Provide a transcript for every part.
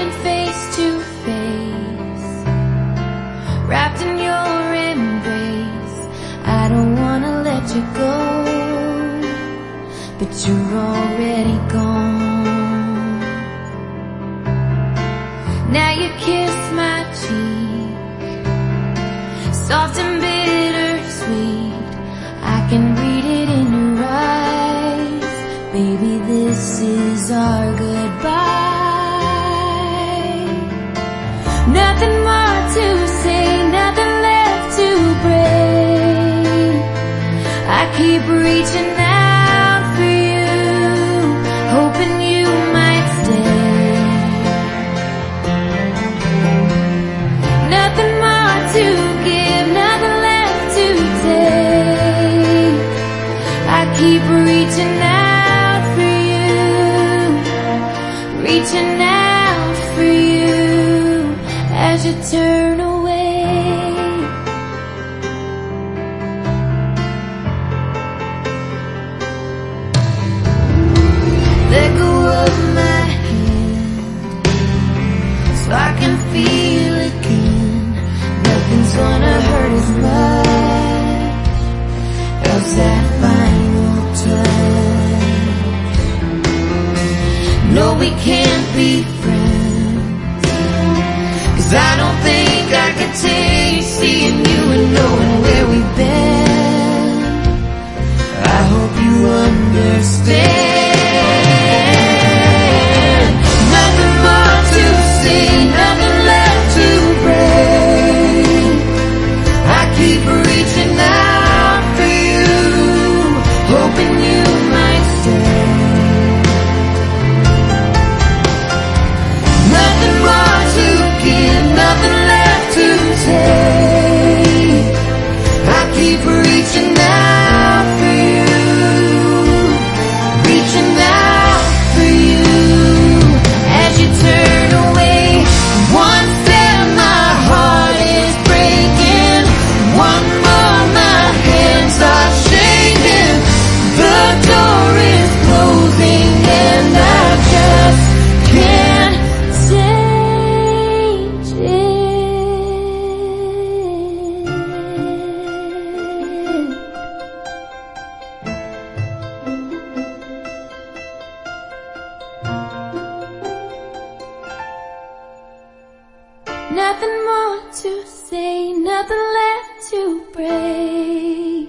standing face to face, wrapped in your embrace. I don't wanna let you go, but you're already gone. Now you kiss my cheek, soft and bittersweet. I can read it in your eyes. Baby, this is our goodbye. Nothing more to say, nothing left to break. I keep reaching out for you, hoping you might stay. Nothing more to give, nothing left to take. I keep reaching out for you, reaching out for you as you turn away. Let go of my hand so I can feel again. Nothing's gonna hurt as much as that final touch. No, we can't be friends, 'cause I don't think I could take seeing you and knowing where we've been. I hope you understand. Nothing more to say, nothing left to break. I keep reaching out for you, hoping you might stay. Nothing more to give, nothing left to take. I keep reaching out for you, reaching out for you as you turn away. One step, my heart is breaking. One more, my hands are shaking. The door is closing and I just can't change it. Nothing more to say, nothing left to break.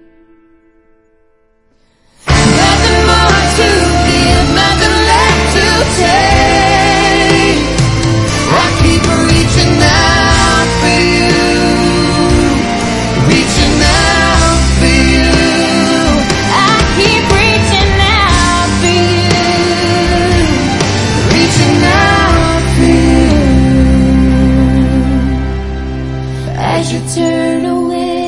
Nothing more to give, nothing left to take. I keep reaching out for you, reaching out for you. I keep reaching out for you, reaching out for you as you turn away.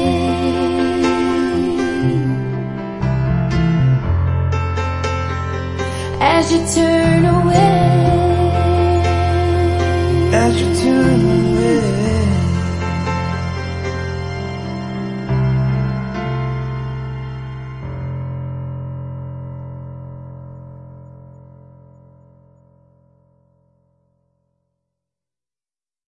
As you turn away. As you turn away.